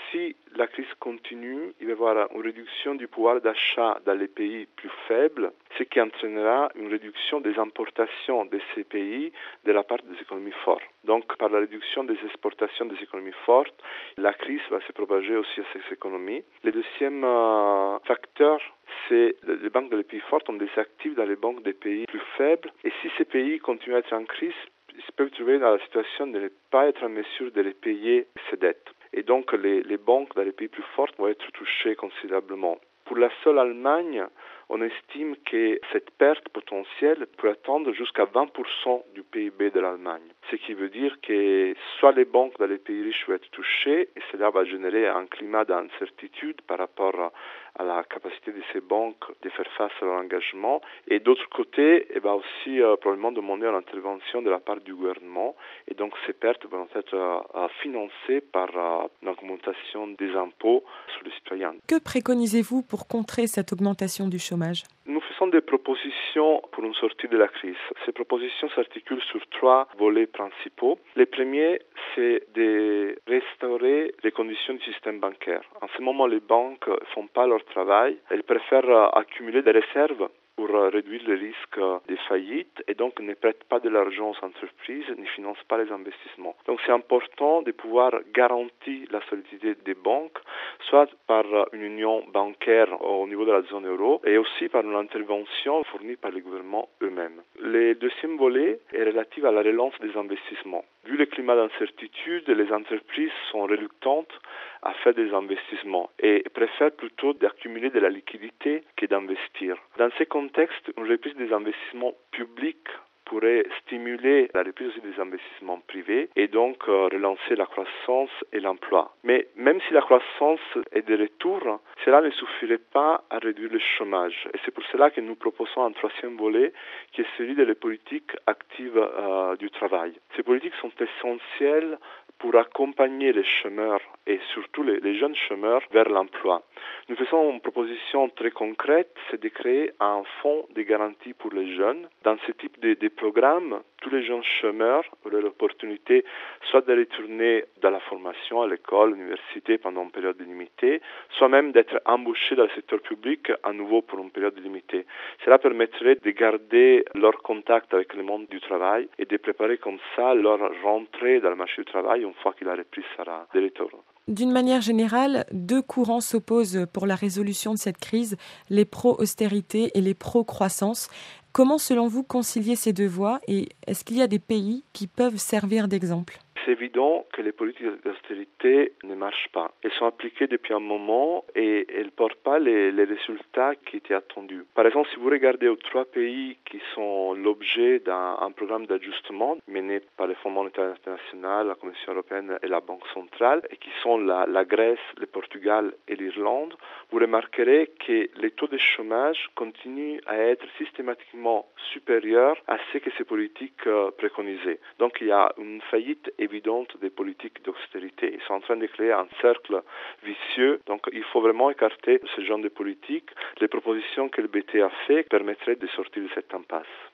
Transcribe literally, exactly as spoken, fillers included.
si la crise continue, il va y avoir une réduction du pouvoir d'achat dans les pays plus faibles, ce qui entraînera une réduction des importations de ces pays de la part des économies fortes. Donc, par la réduction des exportations des économies fortes, la crise va se propager aussi à ces économies. Le deuxième euh, facteur, c'est les banques des pays forts ont des actifs dans les banques des pays plus faibles. Et si ces pays continuent à être en crise, ils se peuvent trouver dans la situation de ne pas être en mesure de les payer ces dettes. Et donc, les, les banques dans les pays plus forts vont être touchées considérablement. Pour la seule Allemagne, on estime que cette perte potentielle peut atteindre jusqu'à vingt pour cent du P I B de l'Allemagne. Ce qui veut dire que soit les banques dans les pays riches vont être touchées, et cela va générer un climat d'incertitude par rapport à la capacité de ces banques de faire face à leur engagement. Et d'autre côté, il va aussi euh, probablement demander une intervention de la part du gouvernement. Et donc ces pertes vont être euh, financées par euh, une augmentation des impôts sur les citoyens. Que préconisez-vous pour contrer cette augmentation du chômage ? Nous faisons des propositions pour une sortie de la crise. Ces propositions s'articulent sur trois volets principaux. Le premier, c'est de restaurer les conditions du système bancaire. En ce moment, les banques ne font pas leur travail. Elles préfèrent accumuler des réserves pour réduire le risque des faillites et donc ne prêtent pas de l'argent aux entreprises, ne financent pas les investissements. Donc c'est important de pouvoir garantir la solidité des banques, soit par une union bancaire au niveau de la zone euro et aussi par une intervention fournie par les gouvernements eux-mêmes. Le deuxième volet est relatif à la relance des investissements. Vu le climat d'incertitude, les entreprises sont reluctantes à faire des investissements et préfèrent plutôt d'accumuler de la liquidité que d'investir. Dans ce contexte, une reprise des investissements publics pourrait stimuler la reprise aussi des investissements privés et donc euh, relancer la croissance et l'emploi. Mais même si la croissance est de retour, cela ne suffirait pas à réduire le chômage. Et c'est pour cela que nous proposons un troisième volet qui est celui des politiques actives euh, du travail. Ces politiques sont essentielles pour accompagner les chômeurs et surtout les, les jeunes chômeurs vers l'emploi. Nous faisons une proposition très concrète, c'est de créer un fonds de garantie pour les jeunes. Dans ce type de, de programme, tous les jeunes chômeurs auraient l'opportunité soit de retourner dans la formation à l'école, à l'université pendant une période limitée, soit même d'être embauchés dans le secteur public à nouveau pour une période limitée. Cela permettrait de garder leur contact avec le monde du travail et de préparer comme ça leur rentrée dans le marché du travail une fois que la reprise sera de retour. D'une manière générale, deux courants s'opposent pour la résolution de cette crise, les pro-austérité et les pro-croissance. Comment, selon vous, concilier ces deux voies et est-ce qu'il y a des pays qui peuvent servir d'exemple ? C'est évident que les politiques d'austérité ne marchent pas. Elles sont appliquées depuis un moment et elles ne portent pas les, les résultats qui étaient attendus. Par exemple, si vous regardez aux trois pays qui sont l'objet d'un programme d'ajustement mené par le Fonds monétaire international, la Commission européenne et la Banque centrale, et qui sont la, la Grèce, le Portugal et l'Irlande, vous remarquerez que les taux de chômage continuent à être systématiquement supérieurs à ce que ces politiques euh, préconisaient. Donc il y a une faillite évidente des politiques d'austérité. Ils sont en train de créer un cercle vicieux. Donc il faut vraiment écarter ce genre de politique. Les propositions que le B T a fait permettraient de sortir de cette impasse.